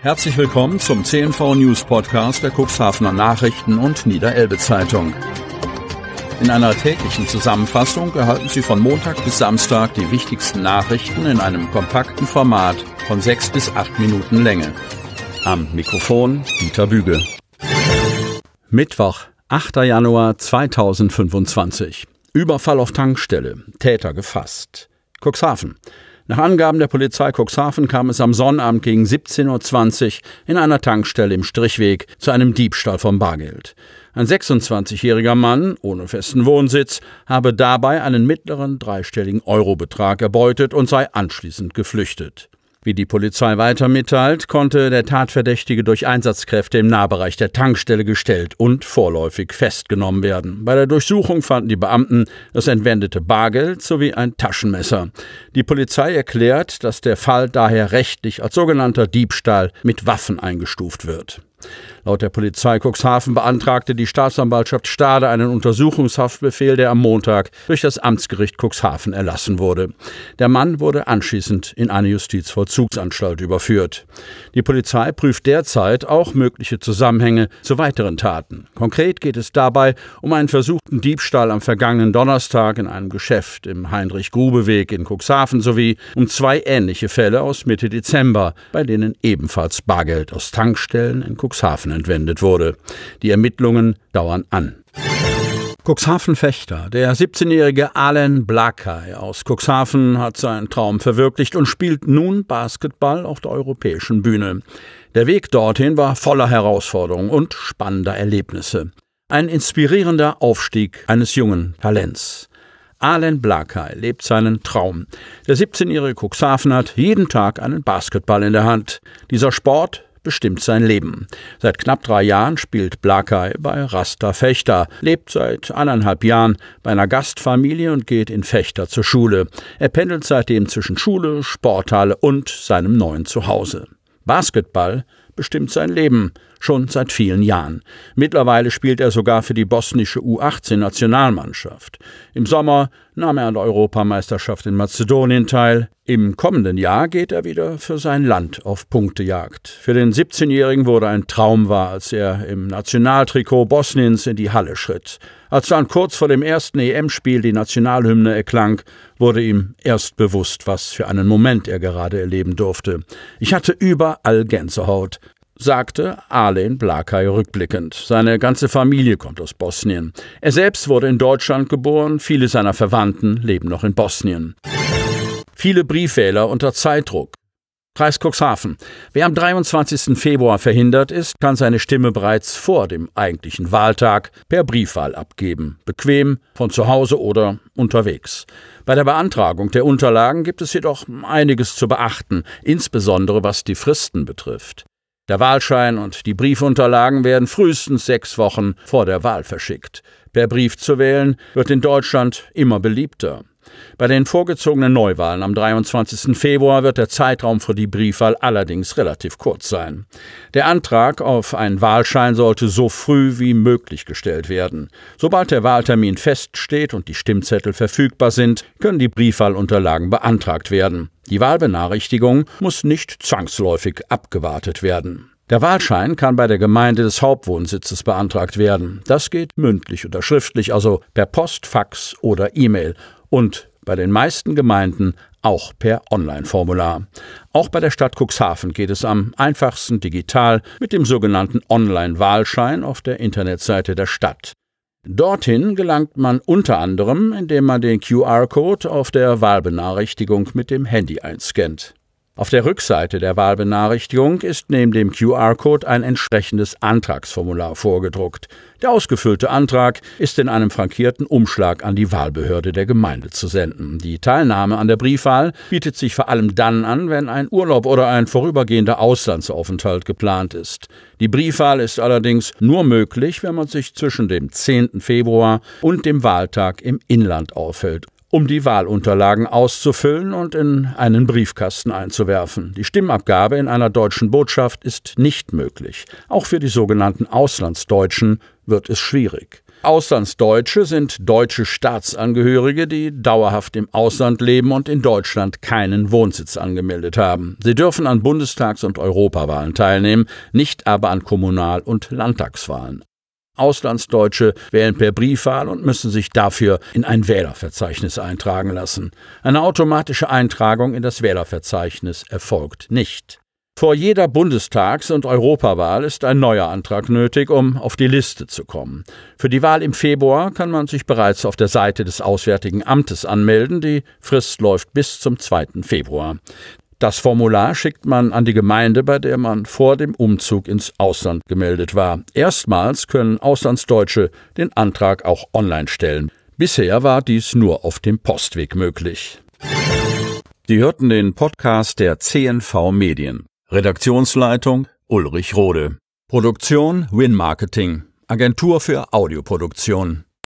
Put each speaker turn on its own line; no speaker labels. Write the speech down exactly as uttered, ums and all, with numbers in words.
Herzlich willkommen zum C N V News Podcast der Cuxhavener Nachrichten und Niederelbe Zeitung. In einer täglichen Zusammenfassung erhalten Sie von Montag bis Samstag die wichtigsten Nachrichten in einem kompakten Format von sechs bis acht Minuten Länge. Am Mikrofon Dieter Büge. Mittwoch, achter Januar zweitausendfünfundzwanzig. Überfall auf Tankstelle. Täter gefasst. Cuxhaven. Nach Angaben der Polizei Cuxhaven kam es am Sonnabend gegen siebzehn Uhr zwanzig in einer Tankstelle im Strichweg zu einem Diebstahl von Bargeld. Ein sechsundzwanzigjähriger Mann ohne festen Wohnsitz habe dabei einen mittleren dreistelligen Eurobetrag erbeutet und sei anschließend geflüchtet. Wie die Polizei weiter mitteilt, konnte der Tatverdächtige durch Einsatzkräfte im Nahbereich der Tankstelle gestellt und vorläufig festgenommen werden. Bei der Durchsuchung fanden die Beamten das entwendete Bargeld sowie ein Taschenmesser. Die Polizei erklärt, dass der Fall daher rechtlich als sogenannter Diebstahl mit Waffen eingestuft wird. Laut der Polizei Cuxhaven beantragte die Staatsanwaltschaft Stade einen Untersuchungshaftbefehl, der am Montag durch das Amtsgericht Cuxhaven erlassen wurde. Der Mann wurde anschließend in eine Justizvollzugsanstalt überführt. Die Polizei prüft derzeit auch mögliche Zusammenhänge zu weiteren Taten. Konkret geht es dabei um einen versuchten Diebstahl am vergangenen Donnerstag in einem Geschäft im Heinrich-Grube-Weg in Cuxhaven sowie um zwei ähnliche Fälle aus Mitte Dezember, bei denen ebenfalls Bargeld aus Tankstellen in Cuxhaven entwendet wurde. Die Ermittlungen dauern an. Cuxhaven-Fechter. Der siebzehnjährige Alen Blakay aus Cuxhaven hat seinen Traum verwirklicht und spielt nun Basketball auf der europäischen Bühne. Der Weg dorthin war voller Herausforderungen und spannender Erlebnisse. Ein inspirierender Aufstieg eines jungen Talents. Alen Blakay lebt seinen Traum. Der siebzehnjährige Cuxhaven hat jeden Tag einen Basketball in der Hand. Dieser Sport bestimmt sein Leben. Seit knapp drei Jahren spielt Blakay bei Rasta Fechter, lebt seit eineinhalb Jahren bei einer Gastfamilie und geht in Fechter zur Schule. Er pendelt seitdem zwischen Schule, Sporthalle und seinem neuen Zuhause. Basketball bestimmt sein Leben, schon seit vielen Jahren. Mittlerweile spielt er sogar für die bosnische U achtzehn-Nationalmannschaft. Im Sommer nahm er an der Europameisterschaft in Mazedonien teil. Im kommenden Jahr geht er wieder für sein Land auf Punktejagd. Für den siebzehnjährigen wurde ein Traum wahr, als er im Nationaltrikot Bosniens in die Halle schritt. Als dann kurz vor dem ersten E M-Spiel die Nationalhymne erklang, wurde ihm erst bewusst, was für einen Moment er gerade erleben durfte. Ich hatte überall Gänsehaut, sagte Alen Blakay rückblickend. Seine ganze Familie kommt aus Bosnien. Er selbst wurde in Deutschland geboren, viele seiner Verwandten leben noch in Bosnien. Viele Briefwähler unter Zeitdruck. Kreis Cuxhaven. Wer am dreiundzwanzigsten Februar verhindert ist, kann seine Stimme bereits vor dem eigentlichen Wahltag per Briefwahl abgeben. Bequem, von zu Hause oder unterwegs. Bei der Beantragung der Unterlagen gibt es jedoch einiges zu beachten, insbesondere was die Fristen betrifft. Der Wahlschein und die Briefunterlagen werden frühestens sechs Wochen vor der Wahl verschickt. Per Brief zu wählen wird in Deutschland immer beliebter. Bei den vorgezogenen Neuwahlen am dreiundzwanzigsten Februar wird der Zeitraum für die Briefwahl allerdings relativ kurz sein. Der Antrag auf einen Wahlschein sollte so früh wie möglich gestellt werden. Sobald der Wahltermin feststeht und die Stimmzettel verfügbar sind, können die Briefwahlunterlagen beantragt werden. Die Wahlbenachrichtigung muss nicht zwangsläufig abgewartet werden. Der Wahlschein kann bei der Gemeinde des Hauptwohnsitzes beantragt werden. Das geht mündlich oder schriftlich, also per Post, Fax oder E-Mail. Und bei den meisten Gemeinden auch per Online-Formular. Auch bei der Stadt Cuxhaven geht es am einfachsten digital mit dem sogenannten Online-Wahlschein auf der Internetseite der Stadt. Dorthin gelangt man unter anderem, indem man den Q R-Code auf der Wahlbenachrichtigung mit dem Handy einscannt. Auf der Rückseite der Wahlbenachrichtigung ist neben dem Q R-Code ein entsprechendes Antragsformular vorgedruckt. Der ausgefüllte Antrag ist in einem frankierten Umschlag an die Wahlbehörde der Gemeinde zu senden. Die Teilnahme an der Briefwahl bietet sich vor allem dann an, wenn ein Urlaub oder ein vorübergehender Auslandsaufenthalt geplant ist. Die Briefwahl ist allerdings nur möglich, wenn man sich zwischen dem zehnten Februar und dem Wahltag im Inland aufhält, um die Wahlunterlagen auszufüllen und in einen Briefkasten einzuwerfen. Die Stimmabgabe in einer deutschen Botschaft ist nicht möglich. Auch für die sogenannten Auslandsdeutschen wird es schwierig. Auslandsdeutsche sind deutsche Staatsangehörige, die dauerhaft im Ausland leben und in Deutschland keinen Wohnsitz angemeldet haben. Sie dürfen an Bundestags- und Europawahlen teilnehmen, nicht aber an Kommunal- und Landtagswahlen. Auslandsdeutsche wählen per Briefwahl und müssen sich dafür in ein Wählerverzeichnis eintragen lassen. Eine automatische Eintragung in das Wählerverzeichnis erfolgt nicht. Vor jeder Bundestags- und Europawahl ist ein neuer Antrag nötig, um auf die Liste zu kommen. Für die Wahl im Februar kann man sich bereits auf der Seite des Auswärtigen Amtes anmelden. Die Frist läuft bis zum zweiten Februar. Das Formular schickt man an die Gemeinde, bei der man vor dem Umzug ins Ausland gemeldet war. Erstmals können Auslandsdeutsche den Antrag auch online stellen. Bisher war dies nur auf dem Postweg möglich. Sie hörten den Podcast der C N V Medien. Redaktionsleitung Ulrich Rode. Produktion Win Marketing, Agentur für Audioproduktion.